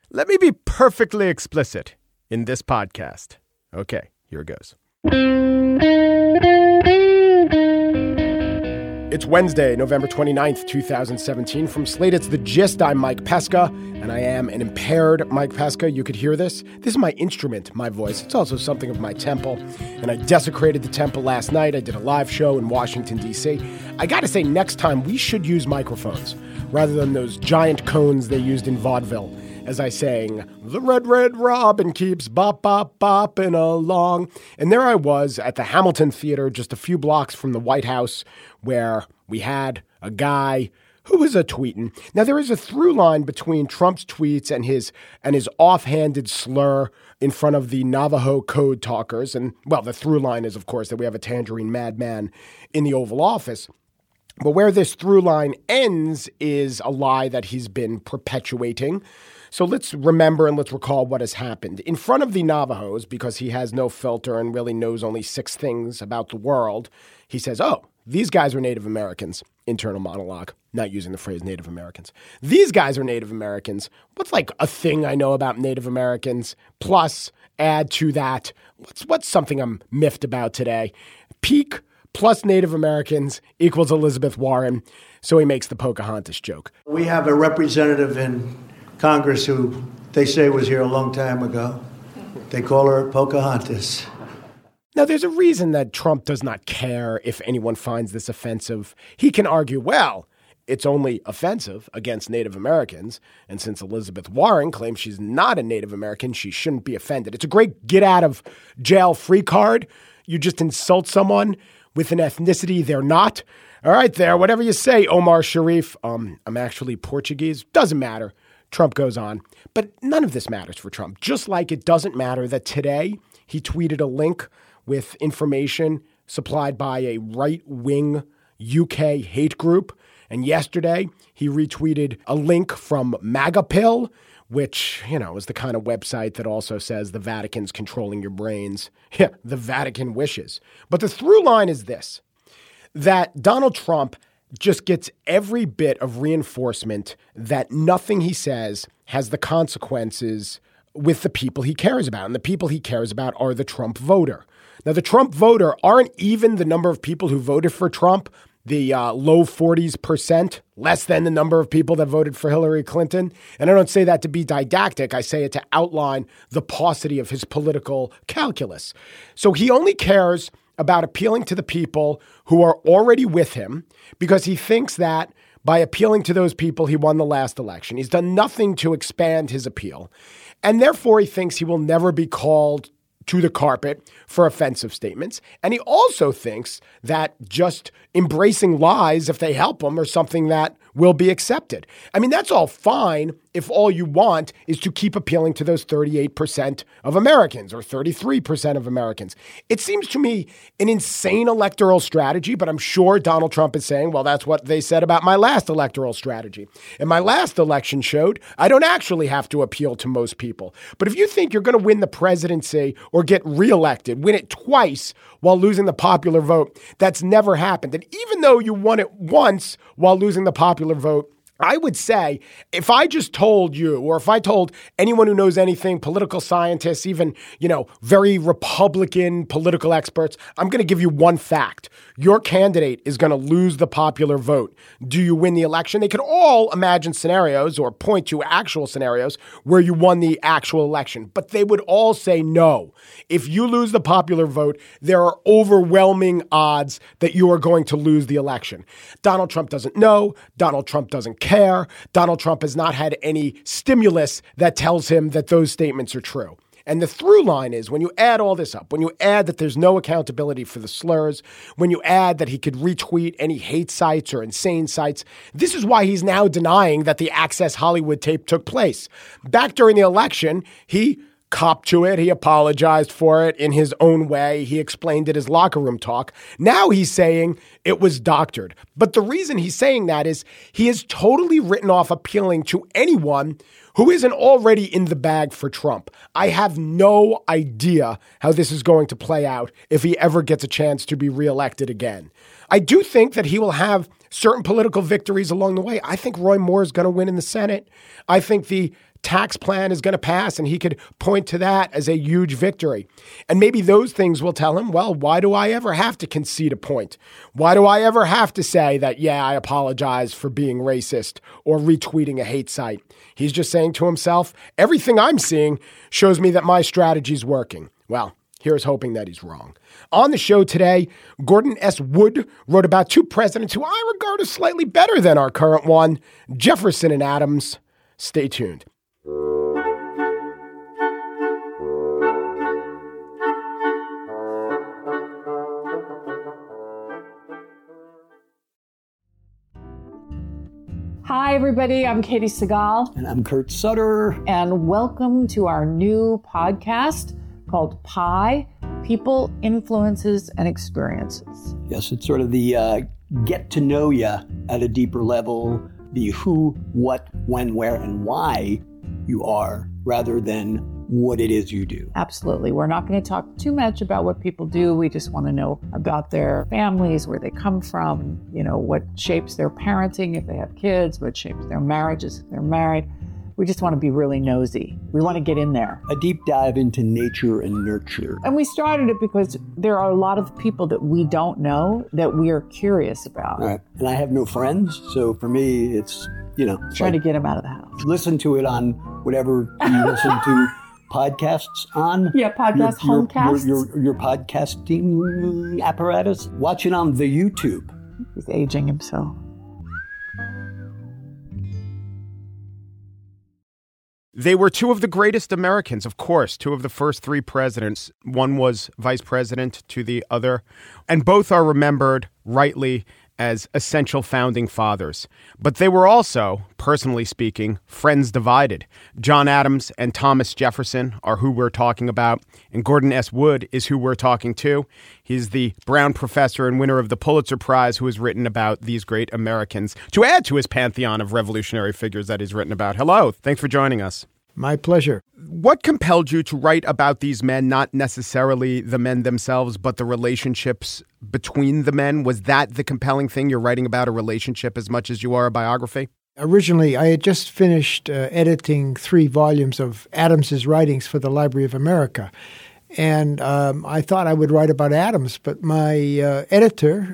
Let me be perfectly explicit in this podcast. Okay, here it goes. It's Wednesday, November 29th, 2017. From Slate, it's The Gist. I'm Mike Pesca, and I am an impaired Mike Pesca. You could hear this. This is my instrument, my voice. It's also something of my temple, and I desecrated the temple last night. I did a live show in Washington, D.C. I got to say, next time, we should use microphones rather than those giant cones they used in vaudeville as I sang, "The Red, Red Robin keeps bop, bop, bopping along." And there I was at the Hamilton Theater, just a few blocks from the White House, where we had a guy who was tweeting. Now, there is a through line between Trump's tweets and his offhanded slur in front of the Navajo code talkers. And, well, the through line is, of course, that we have a tangerine madman in the Oval Office. But where this through line ends is a lie that he's been perpetuating. So let's remember and let's recall what has happened. In front of the Navajos, because he has no filter and really knows only 6 things about the world, he says, oh, these guys are Native Americans. Internal monologue, not using the phrase Native Americans. These guys are Native Americans. What's like a thing I know about Native Americans? Plus, add to that, what's something I'm miffed about today? Peak plus Native Americans equals Elizabeth Warren. So he makes the Pocahontas joke. We have a representative in Congress who they say was here a long time ago. They call her Pocahontas. Now, there's a reason that Trump does not care if anyone finds this offensive. He can argue, well, it's only offensive against Native Americans. And since Elizabeth Warren claims she's not a Native American, she shouldn't be offended. It's a great get out of jail free card. You just insult someone with an ethnicity they're not. All right, there, whatever you say, Omar Sharif. I'm actually Portuguese. Doesn't matter. Trump goes on. But none of this matters for Trump. Just like it doesn't matter that today he tweeted a link with information supplied by a right-wing UK hate group. And yesterday, he retweeted a link from MAGAPill, which, is the kind of website that also says the Vatican's controlling your brains. Yeah, the Vatican wishes. But the through line is this, that Donald Trump just gets every bit of reinforcement that nothing he says has the consequences with the people he cares about. And the people he cares about are the Trump voter. Now, the Trump voter aren't even the number of people who voted for Trump, the low 40%, less than the number of people that voted for Hillary Clinton. And I don't say that to be didactic. I say it to outline the paucity of his political calculus. So he only cares about appealing to the people who are already with him because he thinks that by appealing to those people, he won the last election. He's done nothing to expand his appeal. And therefore, he thinks he will never be called to the carpet for offensive statements. And he also thinks that just embracing lies, if they help him, are something that will be accepted. I mean, that's all fine if all you want is to keep appealing to those 38% of Americans or 33% of Americans. It seems to me an insane electoral strategy, but I'm sure Donald Trump is saying, well, that's what they said about my last electoral strategy. And my last election showed I don't actually have to appeal to most people. But if you think you're going to win the presidency or get reelected, win it twice while losing the popular vote, that's never happened. And even though you won it once while losing the popular vote, I would say if I just told you, or if I told anyone who knows anything, political scientists, even, very Republican political experts, I'm going to give you one fact. Your candidate is going to lose the popular vote. Do you win the election? They could all imagine scenarios or point to actual scenarios where you won the actual election, but they would all say no. If you lose the popular vote, there are overwhelming odds that you are going to lose the election. Donald Trump doesn't know. Donald Trump doesn't care. Donald Trump has not had any stimulus that tells him that those statements are true. And the through line is when you add all this up, when you add that there's no accountability for the slurs, when you add that he could retweet any hate sites or insane sites, this is why he's now denying that the Access Hollywood tape took place. Back during the election, he copped to it. He apologized for it in his own way. He explained it as locker room talk. Now he's saying it was doctored. But the reason he's saying that is he has totally written off appealing to anyone who isn't already in the bag for Trump. I have no idea how this is going to play out if he ever gets a chance to be reelected again. I do think that he will have certain political victories along the way. I think Roy Moore is going to win in the Senate. I think the tax plan is going to pass, and he could point to that as a huge victory. And maybe those things will tell him, well, why do I ever have to concede a point? Why do I ever have to say that, yeah, I apologize for being racist or retweeting a hate site? He's just saying to himself, everything I'm seeing shows me that my strategy's working. Well, here's hoping that he's wrong. On the show today, Gordon S. Wood wrote about two presidents who I regard as slightly better than our current one, Jefferson and Adams. Stay tuned. Hi, everybody. I'm Katie Segal. And I'm Kurt Sutter. And welcome to our new podcast called PIE, People, Influences, and Experiences. Yes, it's sort of the get to know you at a deeper level, the who, what, when, where, and why you are, rather than what it is you do. Absolutely. We're not going to talk too much about what people do. We just want to know about their families, where they come from, what shapes their parenting if they have kids, what shapes their marriages if they're married. We just want to be really nosy. We want to get in there. A deep dive into nature and nurture. And we started it because there are a lot of people that we don't know that we are curious about. All right. And I have no friends, so for me, it's, trying to get them out of the house. Listen to it on whatever you listen to podcasts on. Yeah, homecasts. Your podcasting apparatus. Watch it on the YouTube. He's aging himself. They were two of the greatest Americans, of course, two of the first three presidents. One was vice president to the other, and both are remembered rightly as essential founding fathers. But they were also, personally speaking, friends divided. John Adams and Thomas Jefferson are who we're talking about, and Gordon S. Wood is who we're talking to. He's the Brown professor and winner of the Pulitzer Prize who has written about these great Americans, to add to his pantheon of revolutionary figures that he's written about. Hello, thanks for joining us. My pleasure. What compelled you to write about these men, not necessarily the men themselves, but the relationships between the men? Was that the compelling thing? You're writing about a relationship as much as you are a biography? Originally, I had just finished editing 3 volumes of Adams's writings for the Library of America. And I thought I would write about Adams, but my editor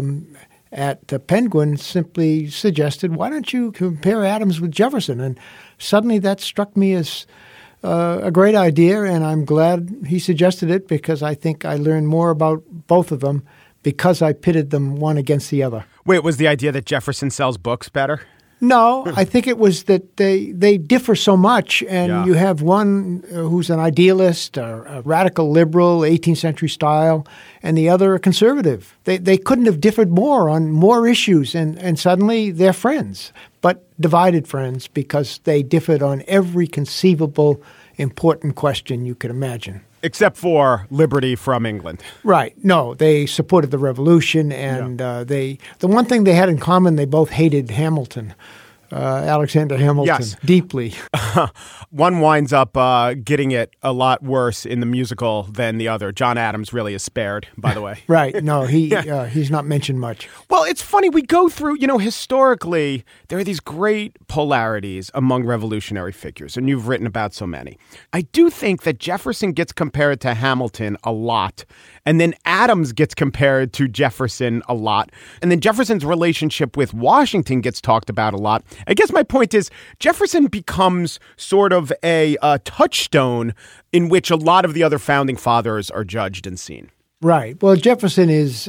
at Penguin simply suggested, why don't you compare Adams with Jefferson? And suddenly that struck me as a great idea, and I'm glad he suggested it because I think I learned more about both of them because I pitted them one against the other. Wait, was the idea that Jefferson sells books better? No, I think it was that they differ so much, and you have one who's an idealist, a radical liberal, 18th century style, and the other a conservative. They couldn't have differed more on more issues, and suddenly they're friends, but divided friends because they differed on every conceivable important question you could imagine. Except for liberty from England. Right. No, they supported the revolution, and the one thing they had in common, they both hated Hamilton, Alexander Hamilton, deeply. One winds up getting it a lot worse in the musical than the other. John Adams really is spared, by the way. Right. No, he's not mentioned much. Well, it's funny. We go through, historically, there are these great polarities among revolutionary figures, and you've written about so many. I do think that Jefferson gets compared to Hamilton a lot, and then Adams gets compared to Jefferson a lot, and then Jefferson's relationship with Washington gets talked about a lot. I guess my point is Jefferson becomes sort of a touchstone in which a lot of the other founding fathers are judged and seen. Right. Well, Jefferson is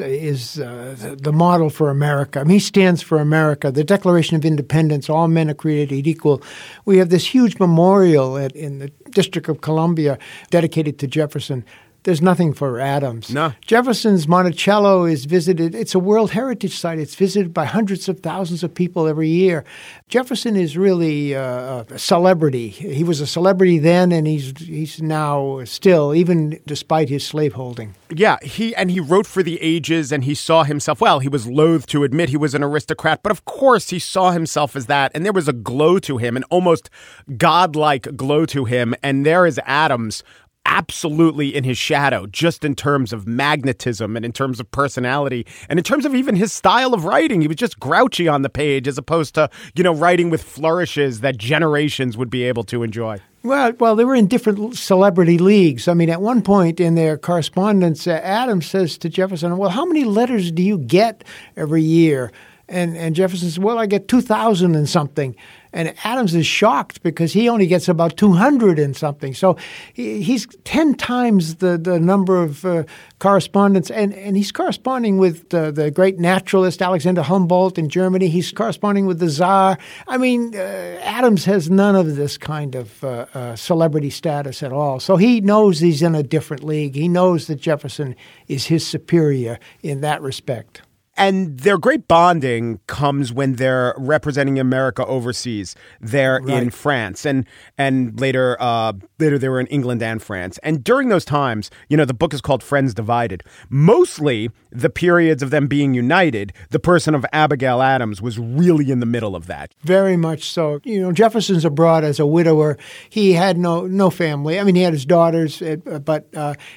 the model for America. I mean, he stands for America. The Declaration of Independence, all men are created equal. We have this huge memorial in the District of Columbia dedicated to Jefferson. There's nothing for Adams. No. Jefferson's Monticello is visited. It's a World Heritage Site. It's visited by hundreds of thousands of people every year. Jefferson is really a celebrity. He was a celebrity then, and he's now still, even despite his slaveholding. Yeah, he wrote for the ages, and he saw himself, well, he was loath to admit he was an aristocrat, but of course he saw himself as that, and there was a glow to him, an almost godlike glow to him, and there is Adams, absolutely in his shadow, just in terms of magnetism and in terms of personality and in terms of even his style of writing. He was just grouchy on the page as opposed to, writing with flourishes that generations would be able to enjoy. Well, they were in different celebrity leagues. I mean, at one point in their correspondence, Adams says to Jefferson, well, how many letters do you get every year? And Jefferson says, well, I get 2,000 and something. And Adams is shocked because he only gets about 200 and something. So he's 10 times the number of correspondence. And he's corresponding with the great naturalist Alexander Humboldt in Germany. He's corresponding with the Tsar. I mean, Adams has none of this kind of celebrity status at all. So he knows he's in a different league. He knows that Jefferson is his superior in that respect. And their great bonding comes when they're representing America overseas. They're in France, and later they were in England and France. And during those times, the book is called Friends Divided. Mostly the periods of them being united, the person of Abigail Adams was really in the middle of that. Very much so. Jefferson's abroad as a widower. He had no family. I mean, he had his daughters, but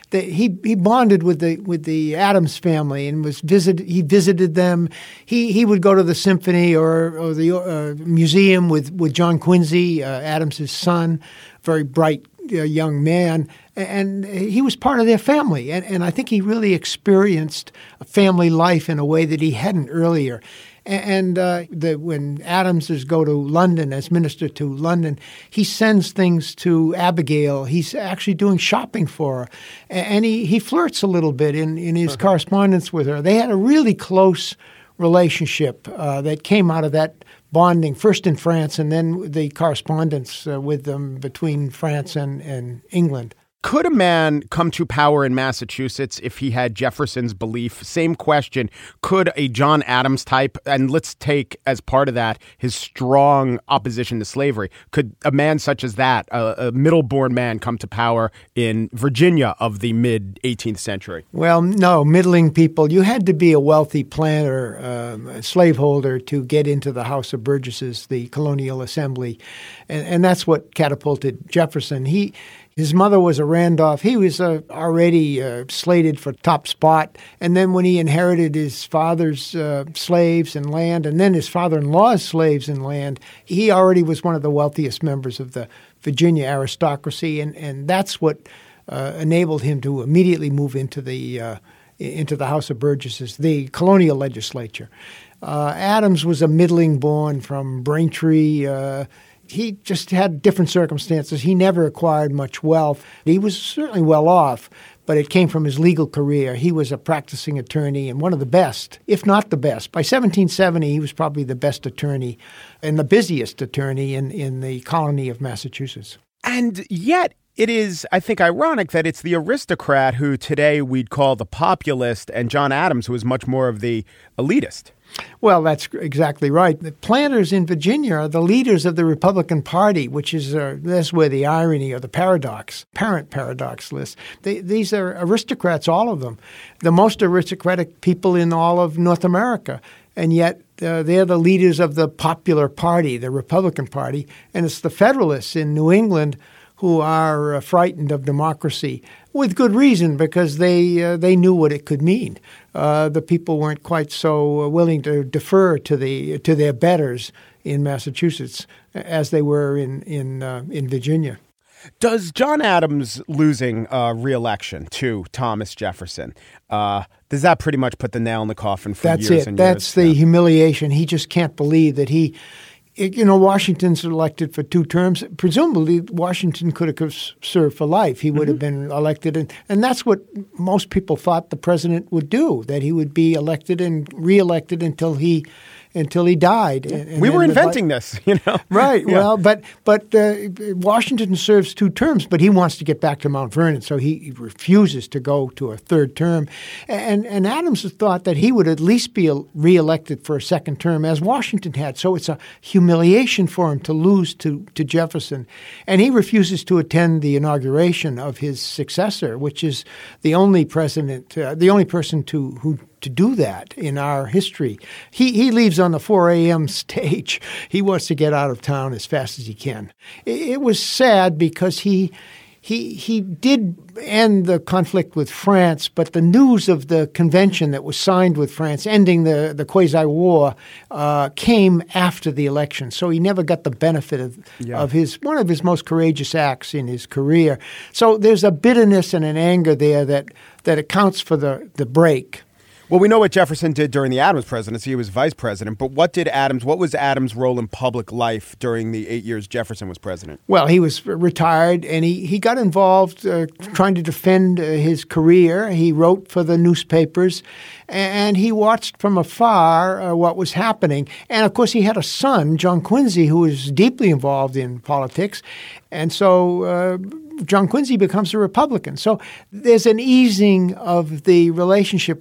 he bonded with the Adams family and he visited them. He would go to the symphony or the museum with John Quincy, Adams's son, very bright young man, and he was part of their family. And I think he really experienced a family life in a way that he hadn't earlier. And when Adams go to London as minister to London, he sends things to Abigail. He's actually doing shopping for her. And he flirts a little bit in his correspondence with her. They had a really close relationship that came out of that bonding, first in France and then the correspondence with them between France and England. Could a man come to power in Massachusetts if he had Jefferson's belief? Same question. Could a John Adams type, and let's take as part of that his strong opposition to slavery, could a man such as that, a middle-born man, come to power in Virginia of the mid-18th century? Well, no, middling people. You had to be a wealthy planter, slaveholder to get into the House of Burgesses, the colonial assembly. And that's what catapulted Jefferson. His mother was a Randolph. He was already slated for top spot. And then when he inherited his father's slaves and land, and then his father-in-law's slaves and land, he already was one of the wealthiest members of the Virginia aristocracy. And that's what enabled him to immediately move into the House of Burgesses, the colonial legislature. Adams was a middling born from Braintree. He just had different circumstances. He never acquired much wealth. He was certainly well off, but it came from his legal career. He was a practicing attorney and one of the best, if not the best. By 1770, he was probably the best attorney and the busiest attorney in the colony of Massachusetts. And yet, it is, I think, ironic that it's the aristocrat who today we'd call the populist and John Adams, who is much more of the elitist. Well, that's exactly right. The planters in Virginia are the leaders of the Republican Party, which is that's where the irony or the apparent paradox lists. These are aristocrats, all of them, the most aristocratic people in all of North America. And yet they're the leaders of the popular party, the Republican Party. And it's the Federalists in New England who are frightened of democracy, with good reason, because they knew what it could mean. The people weren't quite so willing to defer to their betters in Massachusetts as they were in Virginia. Does John Adams losing re-election to Thomas Jefferson, does that pretty much put the nail in the coffin for years and years? That's the humiliation. He just can't believe that Washington's elected for 2 terms. Presumably, Washington could have served for life. He would have been elected. And that's what most people thought the president would do, that he would be elected and reelected until he died. And we were inventing this, Right. Yeah. Well, but Washington serves 2 terms, but he wants to get back to Mount Vernon, so he refuses to go to a 3rd term. And Adams thought that he would at least be reelected for a 2nd term, as Washington had. So it's a humiliation for him to lose to Jefferson. And he refuses to attend the inauguration of his successor, which is the only president, the only person to do that in our history. He leaves on the 4 a.m. stage. He wants to get out of town as fast as he can. It was sad because he he did end the conflict with France, but the news of the convention that was signed with France ending the quasi-war came after the election. So he never got the benefit of one of his most courageous acts in his career. So there's a bitterness and an anger there that accounts for the break. Well, we know what Jefferson did during the Adams presidency. He was vice president. But what was Adams' role in public life during the 8 years Jefferson was president? Well, he was retired, and he got involved trying to defend his career. He wrote for the newspapers, and he watched from afar what was happening. And, of course, he had a son, John Quincy, who was deeply involved in politics. And so John Quincy becomes a Republican. So there's an easing of the relationship,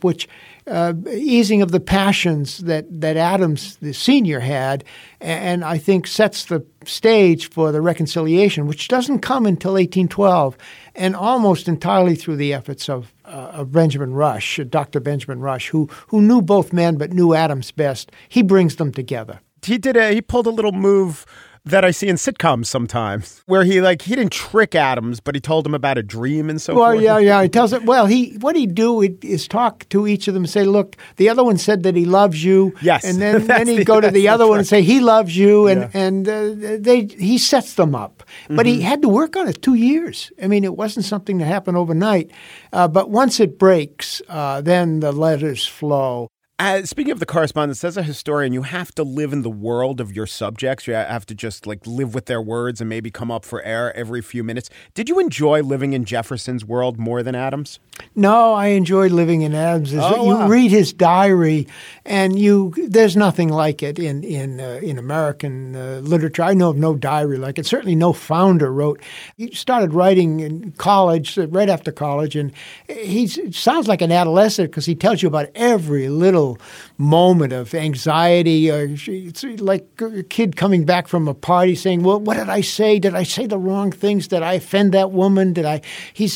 easing of the passions that Adams, the senior, had, and I think sets the stage for the reconciliation, which doesn't come until 1812, and almost entirely through the efforts of Benjamin Rush, Dr. Benjamin Rush, who knew both men but knew Adams best. He brings them together. He pulled a little move that I see in sitcoms sometimes, where he didn't trick Adams, but he told him about a dream and so forth. Well, yeah. He tells it. Well, what he'd do is talk to each of them and say, "Look, the other one said that he loves you." Yes, and then he'd go to the other one and say he loves you, and he sets them up. But he had to work on it 2 years. I mean, it wasn't something that happened overnight. But once it breaks, then the letters flow. Speaking of the correspondence, as a historian, you have to live in the world of your subjects. You have to just live with their words and maybe come up for air every few minutes. Did you enjoy living in Jefferson's world more than Adams? No, I enjoyed living in Adams's. Wow. You read his diary, and there's nothing like it in American literature. I know of no diary like it. Certainly no founder wrote. He started writing in college, right after college, and he sounds like an adolescent because he tells you about every little moment of anxiety. It's like a kid coming back from a party saying, "Well, what did I say? Did I say the wrong things? Did I offend that woman? Did I?" He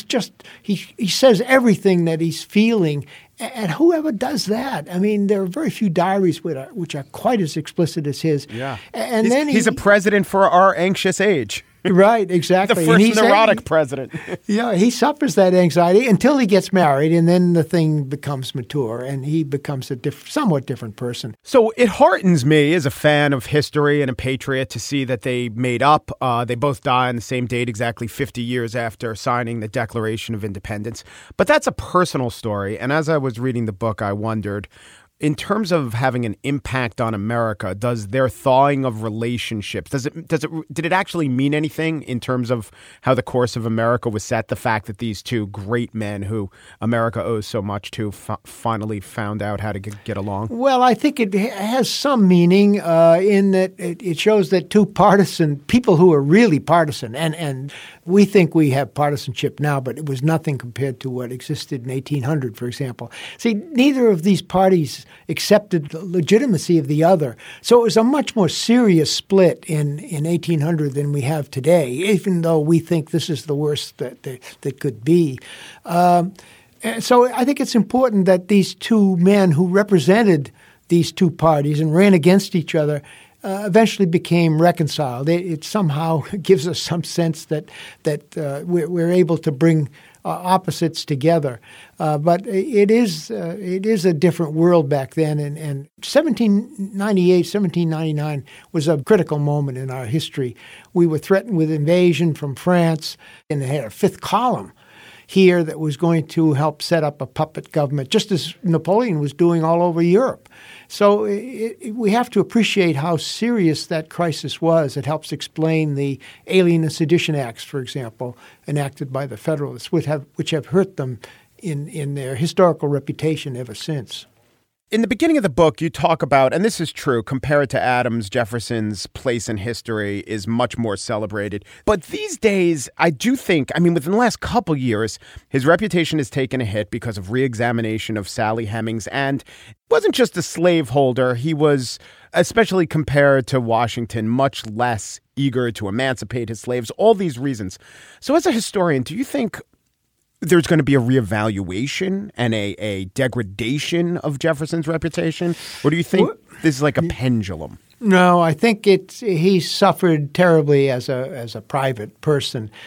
says everything that he's feeling. And whoever does that, I mean, there are very few diaries which are quite as explicit as his. Yeah, and he's a president for our anxious age. Right, exactly. The first neurotic president. Yeah, he suffers that anxiety until he gets married, and then the thing becomes mature, and he becomes a somewhat different person. So it heartens me as a fan of history and a patriot to see that they made up. They both die on the same date, exactly 50 years after signing the Declaration of Independence. But that's a personal story, and as I was reading the book, I wondered, in terms of having an impact on America, does their thawing of relationships, did it actually mean anything in terms of how the course of America was set? The fact that these two great men who America owes so much to finally found out how to get along? Well, I think it has some meaning in that it shows that two partisan people who are really partisan, and we think we have partisanship now, but it was nothing compared to what existed in 1800, for example. See, neither of these parties accepted the legitimacy of the other. So it was a much more serious split in 1800 than we have today, even though we think this is the worst that could be. So I think it's important that these two men who represented these two parties and ran against each other eventually became reconciled. It somehow gives us some sense that we're able to bring opposites together. But it is a different world back then. And 1798, 1799 was a critical moment in our history. We were threatened with invasion from France, and they had a fifth column here that was going to help set up a puppet government, just as Napoleon was doing all over Europe. So we have to appreciate how serious that crisis was. It helps explain the Alien and Sedition Acts, for example, enacted by the Federalists, which have hurt them in their historical reputation ever since. In the beginning of the book, you talk about, and this is true, compared to Adams, Jefferson's place in history is much more celebrated. But these days, I do think, within the last couple years, his reputation has taken a hit because of re-examination of Sally Hemings. And wasn't just a slaveholder. He was, especially compared to Washington, much less eager to emancipate his slaves, all these reasons. So as a historian, do you think there's going to be a reevaluation and a degradation of Jefferson's reputation? Or do you think this is like a pendulum? No, I think he suffered terribly as a private person.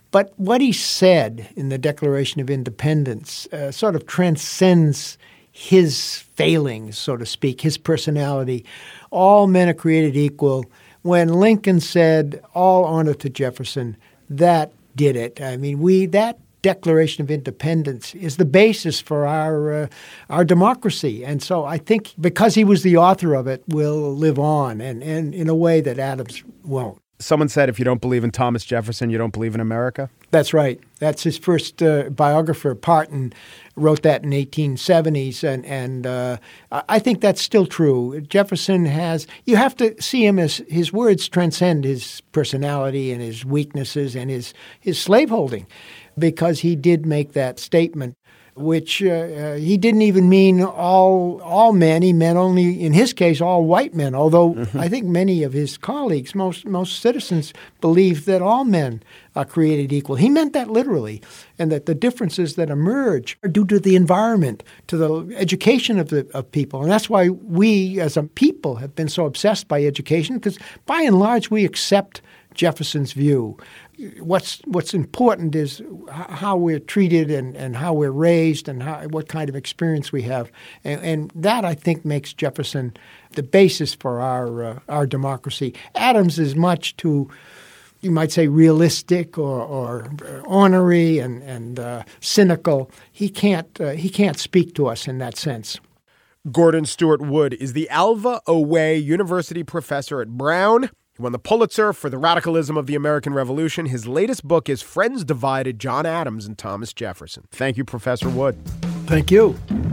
But what he said in the Declaration of Independence sort of transcends his failings, so to speak, his personality. All men are created equal. When Lincoln said, all honor to Jefferson, that did it. I mean, that Declaration of Independence is the basis for our democracy. And so I think because he was the author of it, will live on and in a way that Adams won't. Someone said, if you don't believe in Thomas Jefferson, you don't believe in America. That's right. That's his first biographer, Parton, wrote that in 1870s. And I think that's still true. Jefferson you have to see him as his words transcend his personality and his weaknesses and his slaveholding, because he did make that statement, which he didn't even mean all men. He meant only, in his case, all white men, although I think many of his colleagues, most citizens, believe that all men are created equal. He meant that literally, and that the differences that emerge are due to the environment, to the education of people. And that's why we, as a people, have been so obsessed by education, because by and large we accept Jefferson's view. What's important is how we're treated and how we're raised and what kind of experience we have. And that, I think, makes Jefferson the basis for our democracy. Adams is much too, you might say, realistic or ornery and cynical. He can't speak to us in that sense. Gordon Stewart Wood is the Alva Oway University professor at Brown. He won the Pulitzer for The Radicalism of the American Revolution. His latest book is Friends Divided, John Adams and Thomas Jefferson. Thank you, Professor Wood. Thank you.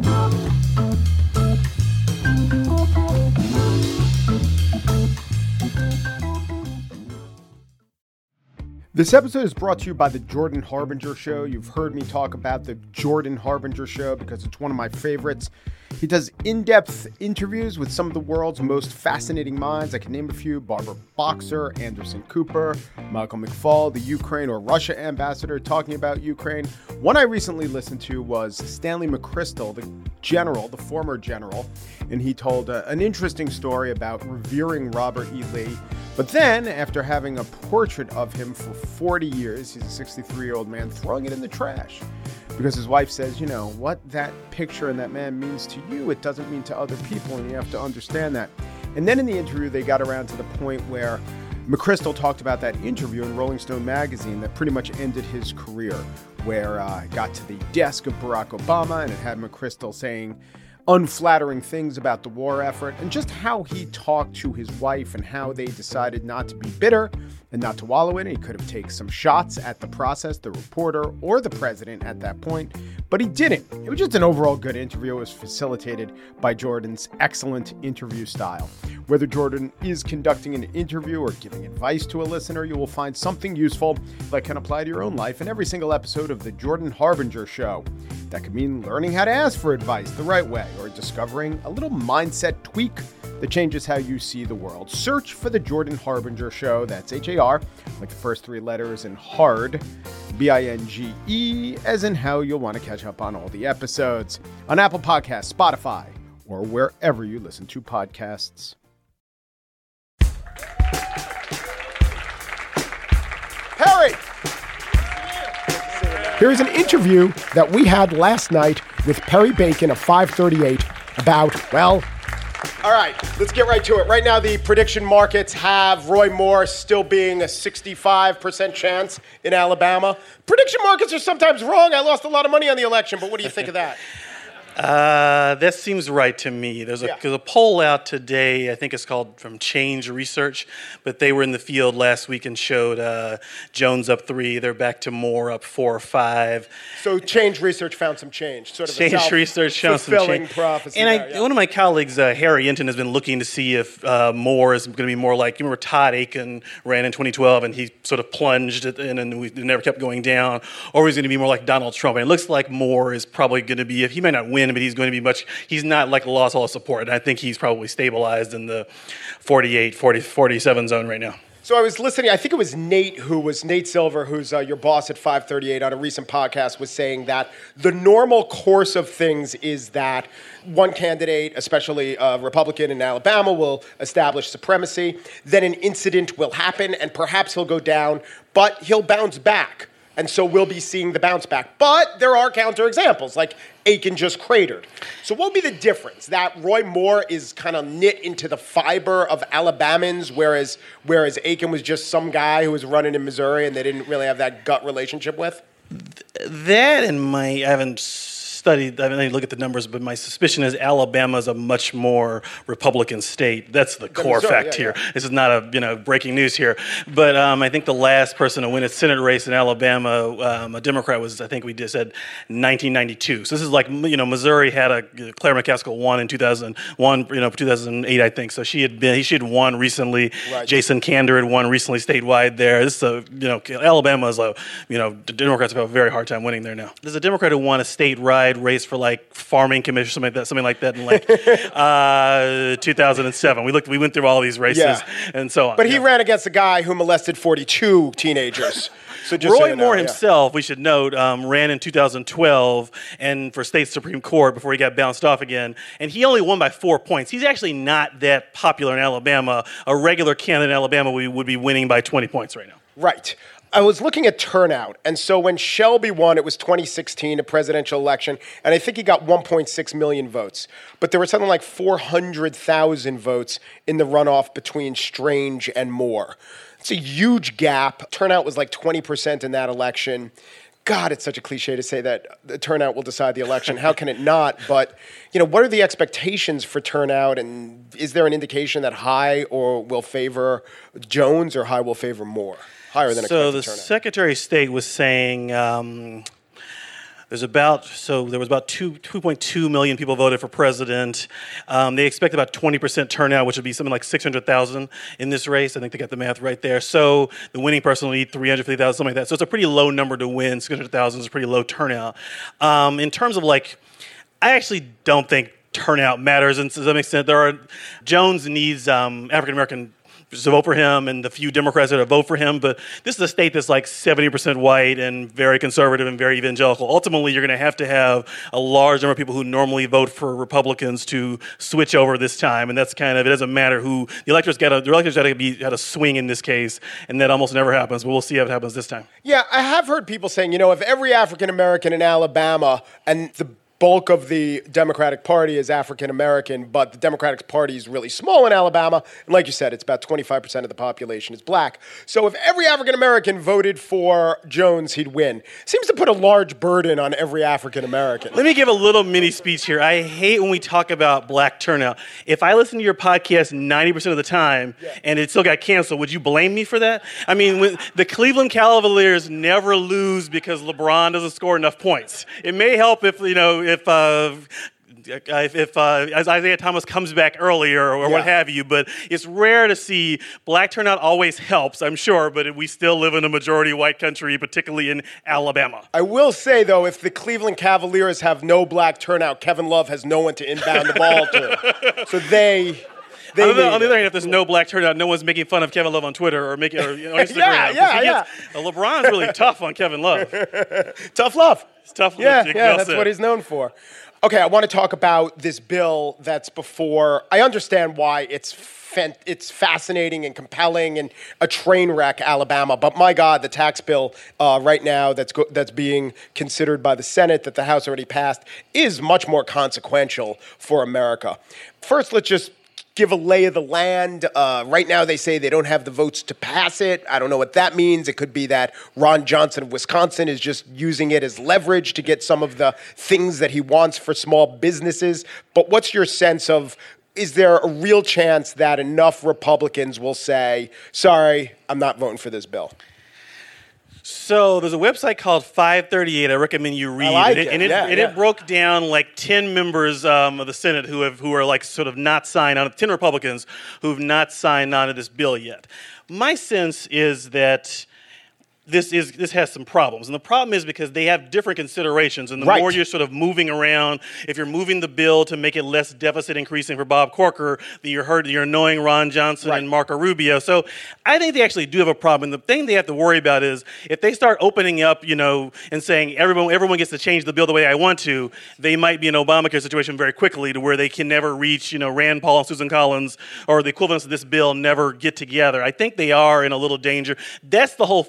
This episode is brought to you by The Jordan Harbinger Show. You've heard me talk about The Jordan Harbinger Show because it's one of my favorites. He does in-depth interviews with some of the world's most fascinating minds. I can name a few: Barbara Boxer, Anderson Cooper, Michael McFaul, the Ukraine or Russia ambassador talking about Ukraine. One I recently listened to was Stanley McChrystal, the former general, and he told an interesting story about revering Robert E. Lee. But then, after having a portrait of him for 40 years, he's a 63-year-old man, throwing it in the trash. Because his wife says, you know, what that picture and that man means to you, it doesn't mean to other people, and you have to understand that. And then in the interview, they got around to the point where McChrystal talked about that interview in Rolling Stone magazine that pretty much ended his career, where it got to the desk of Barack Obama, and it had McChrystal saying unflattering things about the war effort, and just how he talked to his wife and how they decided not to be bitter and not to wallow in it. He could have taken some shots at the process, the reporter, or the president at that point, but he didn't. It was just an overall good interview. It was facilitated by Jordan's excellent interview style. Whether Jordan is conducting an interview or giving advice to a listener, you will find something useful that can apply to your own life in every single episode of The Jordan Harbinger Show. That could mean learning how to ask for advice the right way, or discovering a little mindset tweak that changes how you see the world. Search for The Jordan Harbinger Show. That's H-A-R, like the first three letters, and hard, B-I-N-G-E, as in how you'll want to catch up on all the episodes on Apple Podcasts, Spotify, or wherever you listen to podcasts. Harry! Here's an interview that we had last night with Perry Bacon of 538 about, well... All right, let's get right to it. Right now, the prediction markets have Roy Moore still being a 65% chance in Alabama. Prediction markets are sometimes wrong. I lost a lot of money on the election, but what do you think of that? That seems right to me. There's a poll out today, I think it's called from Change Research, but they were in the field last week and showed Jones up 3, they're back to Moore up 4 or 5. So Change Research found some change, sort of Change Research found some change. Prophecy and one of my colleagues, Harry Hinton, has been looking to see if Moore is going to be more like, you remember Todd Aiken ran in 2012 and he sort of plunged and we never kept going down, or he's going to be more like Donald Trump. And it looks like Moore is probably going to be, if he may not win, but he's going to be he's not like lost all his support. And I think he's probably stabilized in the 47 zone right now. So I was listening, I think it was Nate Silver, who's your boss at 538 on a recent podcast, was saying that the normal course of things is that one candidate, especially a Republican in Alabama, will establish supremacy. Then an incident will happen and perhaps he'll go down, but he'll bounce back. And so we'll be seeing the bounce back. But there are counterexamples, like Aiken just cratered. So what would be the difference? That Roy Moore is kind of knit into the fiber of Alabamans, whereas Aiken was just some guy who was running in Missouri and they didn't really have that gut relationship with? That and I haven't studied, I mean, look at the numbers, but my suspicion is Alabama is a much more Republican state. That's the core fact here. This is not a breaking news here, but I think the last person to win a Senate race in Alabama, a Democrat, was, I think we just said 1992. So this is like, Missouri had Claire McCaskill won in 2001, 2008, I think. So she had won recently. Right. Jason Kander had won recently statewide there. This is Alabama is the Democrats have a very hard time winning there now. There's a Democrat who won a statewide race for like farming commission, something like that in like 2007. We went through all these races and so on. But he ran against a guy who molested 42 teenagers. So just Roy Moore himself, we should note, ran in 2012 and for state Supreme Court before he got bounced off again. And he only won by 4 points. He's actually not that popular in Alabama. A regular candidate in Alabama would be winning by 20 points right now. Right. I was looking at turnout, and so when Shelby won, it was 2016, a presidential election, and I think he got 1.6 million votes. But there were something like 400,000 votes in the runoff between Strange and Moore. It's a huge gap. Turnout was like 20% in that election. God, it's such a cliche to say that the turnout will decide the election. How can it not? But, what are the expectations for turnout? And is there an indication that high will favor Jones or high will favor Moore? Higher than expected turnout. So the Secretary of State was saying there was about 2.2 million people voted for president. They expect about 20% turnout, which would be something like 600,000 in this race. I think they got the math right there. So the winning person will need 350,000, something like that. So it's a pretty low number to win. 600,000 is a pretty low turnout. In terms of I actually don't think turnout matters. And to some extent, Jones needs African American to vote for him and the few Democrats that vote for him, but this is a state that's like 70% white and very conservative and very evangelical. Ultimately, you're going to have a large number of people who normally vote for Republicans to switch over this time, and that's it doesn't matter who the electors got to swing in this case, and that almost never happens. But we'll see if it happens this time. Yeah, I have heard people saying, if every African American in Alabama and the bulk of the Democratic Party is African American, but the Democratic Party is really small in Alabama. And like you said, it's about 25% of the population is black. So if every African American voted for Jones, he'd win. Seems to put a large burden on every African American. Let me give a little mini speech here. I hate when we talk about black turnout. If I listen to your podcast 90% of the time and it still got canceled, would you blame me for that? I mean, the Cleveland Cavaliers never lose because LeBron doesn't score enough points. It may help if Isaiah Thomas comes back earlier or what have you, but it's rare to see. Black turnout always helps, I'm sure, but we still live in a majority white country, particularly in Alabama. I will say, though, if the Cleveland Cavaliers have no black turnout, Kevin Love has no one to inbound the ball to. So on the other hand, if there's no black turnout, no one's making fun of Kevin Love on Twitter or Instagram. LeBron's really tough on Kevin Love. Tough love. It's tough. That's what he's known for. Okay, I want to talk about this bill that's before. I understand why it's fascinating and compelling and a train wreck, Alabama. But my God, the tax bill right now that's being considered by the Senate that the House already passed is much more consequential for America. First, let's just give a lay of the land. Right now, they say they don't have the votes to pass it. I don't know what that means. It could be that Ron Johnson of Wisconsin is just using it as leverage to get some of the things that he wants for small businesses. But what's your sense of, is there a real chance that enough Republicans will say, sorry, I'm not voting for this bill? So there's a website called 538. I recommend you read. I like it. It broke down like 10 members of the Senate who are like sort of not signed on, 10 Republicans who have not signed on to this bill yet. My sense is that this has some problems. And the problem is because they have different considerations. And the more you're sort of moving around, if you're moving the bill to make it less deficit increasing for Bob Corker, then you're annoying Ron Johnson and Marco Rubio. So I think they actually do have a problem. And the thing they have to worry about is if they start opening up, and saying everyone gets to change the bill the way I want to, they might be an Obamacare situation very quickly to where they can never reach, Rand Paul and Susan Collins or the equivalents of this bill never get together. I think they are in a little danger. That's the whole focus is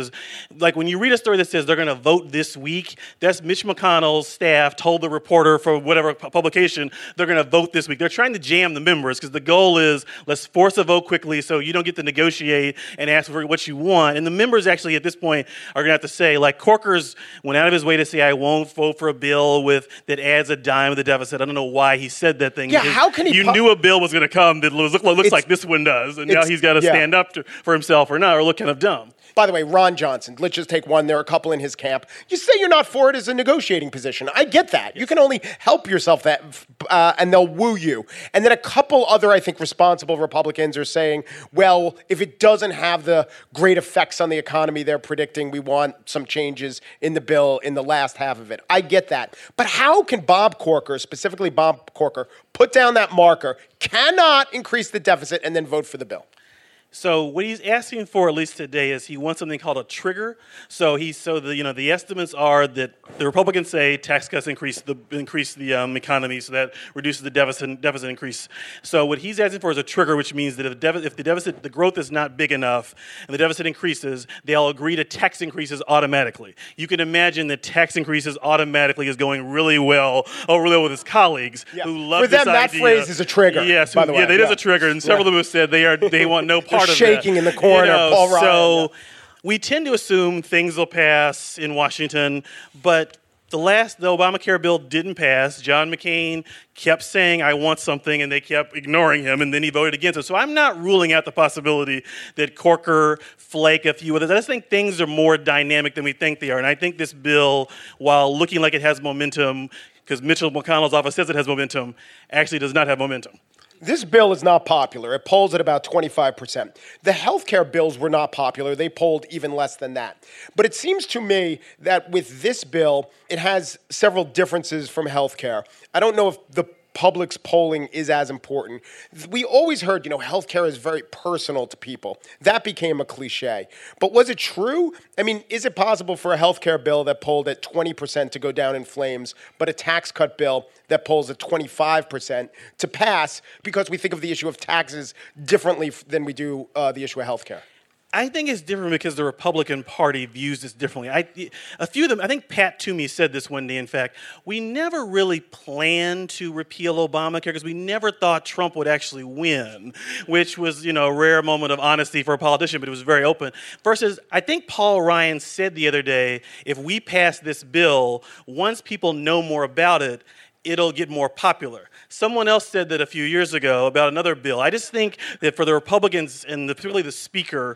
is, like when you read a story that says they're going to vote this week, that's Mitch McConnell's staff told the reporter for whatever publication they're going to vote this week. They're trying to jam the members because the goal is let's force a vote quickly so you don't get to negotiate and ask for what you want. And the members actually at this point are going to have to say, like Corker's went out of his way to say, I won't vote for a bill that adds a dime of the deficit. I don't know why he said that thing. Yeah, how can he? You knew a bill was going to come that looks like this one does, and now he's got to stand up for himself or not, or look kind of dumb. By the way, Ron Johnson, let's just take one. There are a couple in his camp. You say you're not for it as a negotiating position. I get that. You can only help yourself that, and they'll woo you. And then a couple other, I think, responsible Republicans are saying, well, if it doesn't have the great effects on the economy they're predicting, we want some changes in the bill in the last half of it. I get that. But how can Bob Corker, specifically Bob Corker, put down that marker, cannot increase the deficit, and then vote for the bill? So what he's asking for, at least today, is he wants something called a trigger. So the estimates are that the Republicans say tax cuts increase the economy, so that reduces the deficit increase. So what he's asking for is a trigger, which means that if the growth is not big enough and the deficit increases, they'll agree to tax increases automatically. You can imagine that tax increases automatically is going really well with his colleagues who love this idea. For them, that phrase is a trigger. Yes, by the way. Yeah, it is a trigger, and several of them have said they want no part. Shaking in the corner, Paul Ryan. So we tend to assume things will pass in Washington, but the Obamacare bill didn't pass. John McCain kept saying, I want something, and they kept ignoring him, and then he voted against it. So I'm not ruling out the possibility that Corker, Flake, a few others. I just think things are more dynamic than we think they are. And I think this bill, while looking like it has momentum, because Mitchell McConnell's office says it has momentum, actually does not have momentum. This bill is not popular. It polls at about 25%. The healthcare bills were not popular. They polled even less than that. But it seems to me that with this bill, it has several differences from healthcare. I don't know if the public's polling is as important. We always heard, healthcare is very personal to people. That became a cliche. But was it true? I mean, is it possible for a healthcare bill that polled at 20% to go down in flames, but a tax cut bill that polls at 25% to pass because we think of the issue of taxes differently than we do the issue of healthcare? I think it's different because the Republican Party views this differently. A few of them, I think Pat Toomey said this one day, in fact, we never really planned to repeal Obamacare because we never thought Trump would actually win, which was, a rare moment of honesty for a politician, but it was very open. Versus, I think Paul Ryan said the other day, if we pass this bill, once people know more about it, it'll get more popular. Someone else said that a few years ago about another bill. I just think that for the Republicans, and particularly the speaker,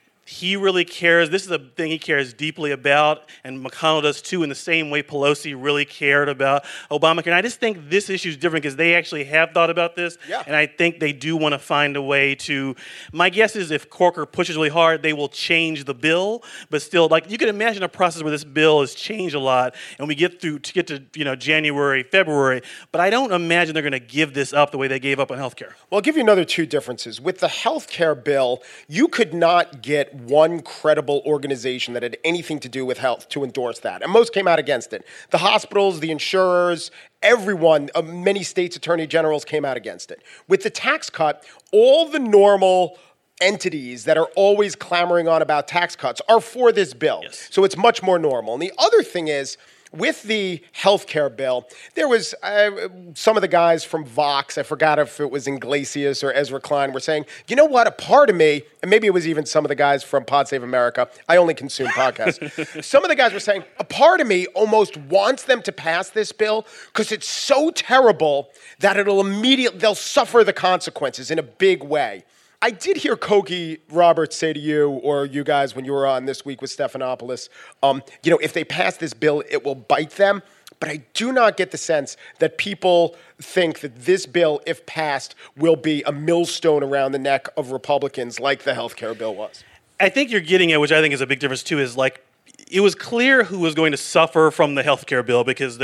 he really cares. This is a thing he cares deeply about, and McConnell does too, in the same way Pelosi really cared about Obamacare. And I just think this issue is different because they actually have thought about this, and I think they do want to find a way to. My guess is if Corker pushes really hard, they will change the bill, but still, like you can imagine a process where this bill has changed a lot, and we get to January, February, but I don't imagine they're going to give this up the way they gave up on healthcare. Well, I'll give you another two differences. With the healthcare bill, you could not get one credible organization that had anything to do with health to endorse that. And most came out against it. The hospitals, the insurers, everyone, many states' attorney generals came out against it. With the tax cut, all the normal entities that are always clamoring on about tax cuts are for this bill. Yes. So it's much more normal. And the other thing is, with the healthcare bill, there was some of the guys from Vox, I forgot if it was Iglesias or Ezra Klein, were saying, you know what, a part of me, and maybe it was even some of the guys from Pod Save America, I only consume podcasts. Some of the guys were saying, a part of me almost wants them to pass this bill because it's so terrible that they'll suffer the consequences in a big way. I did hear Cokie Roberts say to you, or you guys when you were on This Week with Stephanopoulos, if they pass this bill, it will bite them. But I do not get the sense that people think that this bill, if passed, will be a millstone around the neck of Republicans like the healthcare bill was. I think you're getting at, which I think is a big difference too, is like, it was clear who was going to suffer from the healthcare bill because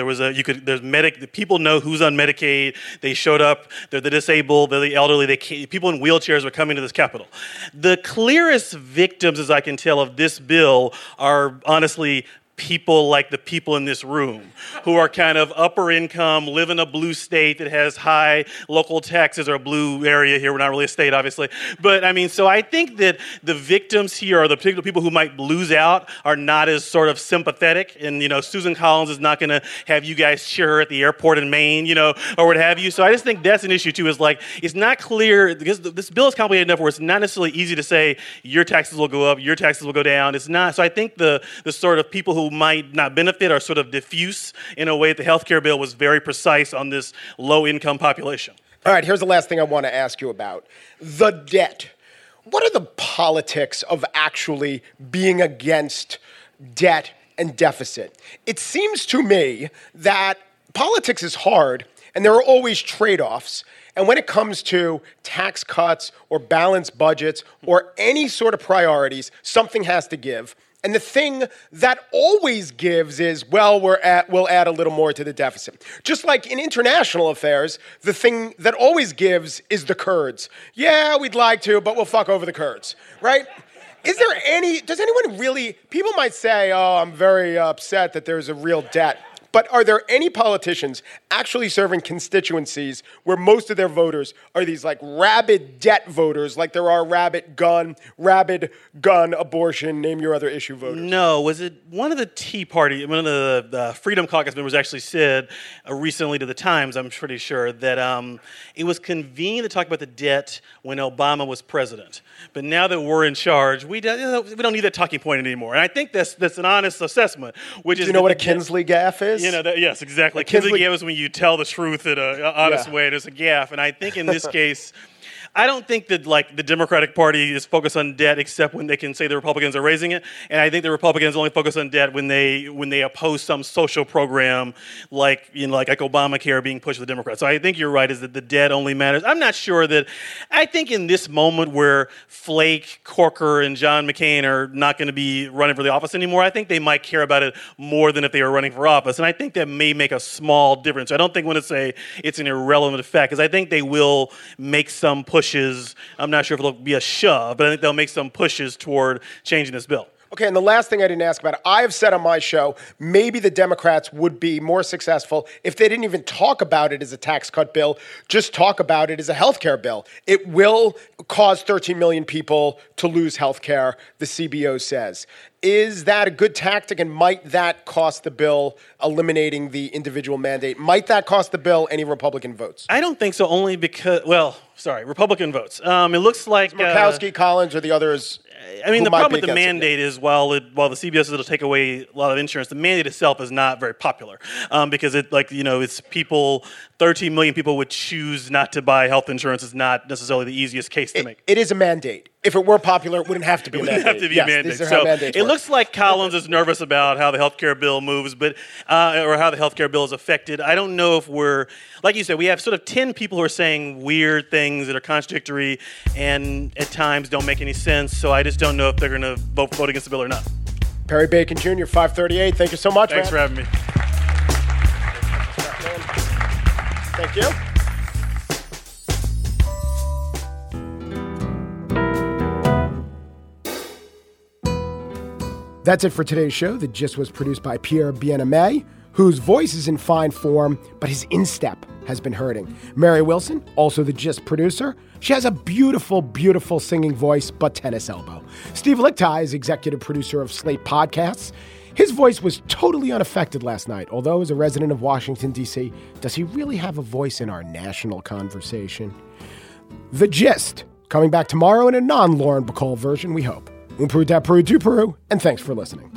people know who's on Medicaid. They showed up. They're the disabled. They're the elderly. People in wheelchairs were coming to this Capitol. The clearest victims, as I can tell, of this bill are honestly people like the people in this room who are kind of upper income, live in a blue state that has high local taxes, or a blue area here. We're not really a state, obviously. But I mean, so I think that the victims here, or the particular people who might lose out, are not as sort of sympathetic. And, Susan Collins is not going to have you guys cheer her at the airport in Maine, or what have you. So I just think that's an issue too, is like, it's not clear, because this bill is complicated enough where it's not necessarily easy to say your taxes will go up, your taxes will go down. It's not. So I think the sort of people who might not benefit are sort of diffuse in a way that the health care bill was very precise on this low-income population. All right, here's the last thing I want to ask you about. The debt. What are the politics of actually being against debt and deficit? It seems to me that politics is hard, and there are always trade-offs. And when it comes to tax cuts or balanced budgets or any sort of priorities, something has to give. And the thing that always gives is, well, we'll add a little more to the deficit. Just like in international affairs, the thing that always gives is the Kurds. Yeah, we'd like to, but we'll fuck over the Kurds, right? Does anyone really, people might say, oh, I'm very upset that there's a real debt. But are there any politicians actually serving constituencies where most of their voters are these like rabid debt voters, like there are rabid gun, abortion, name your other issue voters? No. Was it one of the Tea Party, one of the Freedom Caucus members actually said recently to the Times, I'm pretty sure, that it was convenient to talk about the debt when Obama was president. But now that we're in charge, we don't need that talking point anymore. And I think that's an honest assessment. Which is, do you know what a Kinsley gaffe is? Yes, exactly. Kinsley gaffe is when you tell the truth in an honest way. There's a gaffe. And I think in this case, I don't think that the Democratic Party is focused on debt except when they can say the Republicans are raising it, and I think the Republicans only focus on debt when they oppose some social program like Obamacare being pushed to the Democrats. So I think you're right, is that the debt only matters. I'm not sure that. I think in this moment where Flake, Corker, and John McCain are not going to be running for the office anymore, I think they might care about it more than if they were running for office, and I think that may make a small difference. I don't think it's an irrelevant effect, because I think they will make some pushes. I'm not sure if it'll be a shove, but I think they'll make some pushes toward changing this bill. Okay, and the last thing I didn't ask about, I have said on my show, maybe the Democrats would be more successful if they didn't even talk about it as a tax cut bill, just talk about it as a health care bill. It will cause 13 million people to lose health care, the CBO says. Is that a good tactic, and might that cost the bill eliminating the individual mandate? Might that cost the bill any Republican votes? I don't think so, only because, Republican votes. It looks like Murkowski, Collins, or the others. I mean, the problem with the mandate is while the CBO says it'll take away a lot of insurance, the mandate itself is not very popular because it's people, 13 million people would choose not to buy health insurance is not necessarily the easiest case to make. It is a mandate. If it were popular, it wouldn't have to be a mandate. It wouldn't have to be a mandate. So it looks like Collins is nervous about how the health care bill moves, or how the health care bill is affected. I don't know if like you said, we have sort of 10 people who are saying weird things that are contradictory and at times don't make any sense. So I just don't know if they're going to vote against the bill or not. Perry Bacon Jr., 538. Thank you so much, Thanks for having me. Thank you. That's it for today's show. The Gist was produced by Pierre Bien-Aimé, whose voice is in fine form, but his instep has been hurting. Mary Wilson, also the Gist producer. She has a beautiful, beautiful singing voice, but tennis elbow. Steve Lickteig is executive producer of Slate Podcasts. His voice was totally unaffected last night, although as a resident of Washington, D.C., does he really have a voice in our national conversation? The Gist, coming back tomorrow in a non-Lauren Bacall version, we hope. Un Peru, da Peru, du Peru, and thanks for listening.